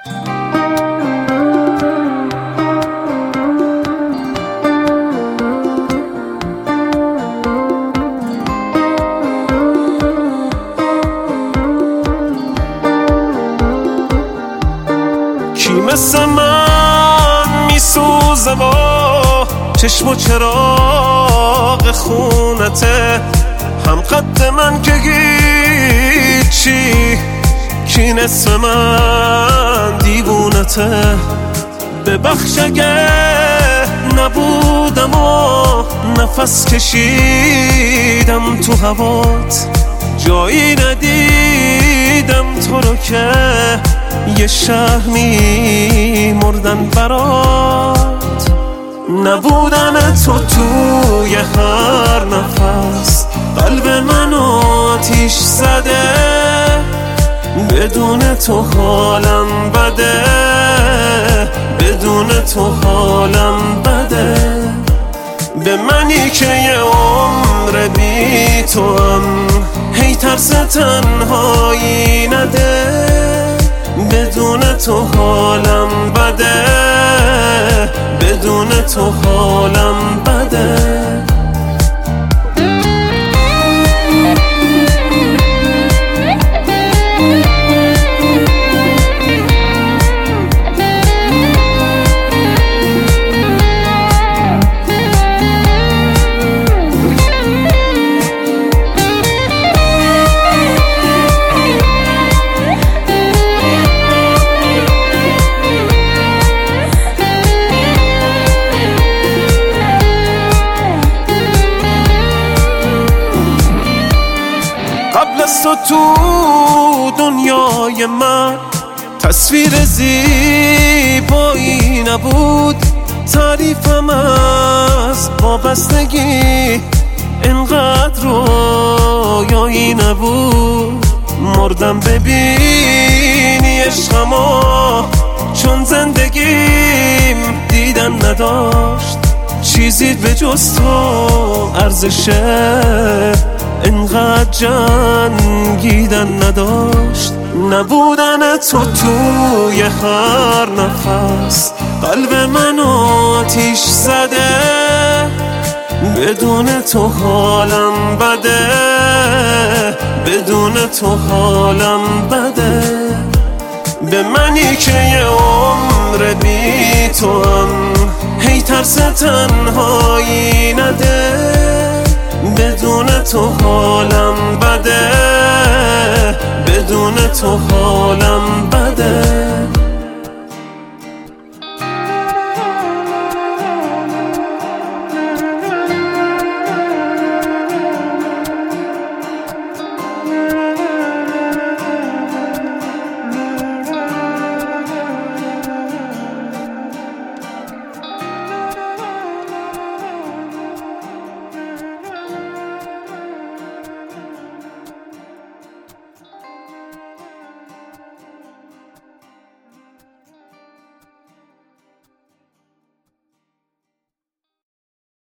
کی مثل من میسوزه با چشم و چراغ خونته، هم قد من که هیچی، کی نصف من دیوونته. ببخش اگه نبودم و نفس کشیدم تو هوات، جایی ندیدم تو رو که یه شهر می‌مردن برات. نبودن تو توی هر نفس قلب منو آتیش زده، بدون تو حالم بده، بدون تو حالم بده. به منی که یه عمر بی تو هم هی ترس تنهایی نده، بدون تو حالم بده، بدون تو حالم بده. قبل از تو دنیای من تصویر زیبایی نبود، تعریفم از وابستگی اینقدر رویایی نبود. مردم ببینی عشقمو، چون زندگیم دیدن نداشت، چیزی به جز تو ارزشه اینقدر جنگیدن نداشت. نبودن تو توی هر نفس قلب منو آتیش زده، بدون تو حالم بده، بدون تو حالم بده. به منی که یه عمر بی تو هم هی ترس تنهایی نده، بدون تو حالم بده، بدون تو حالم بده.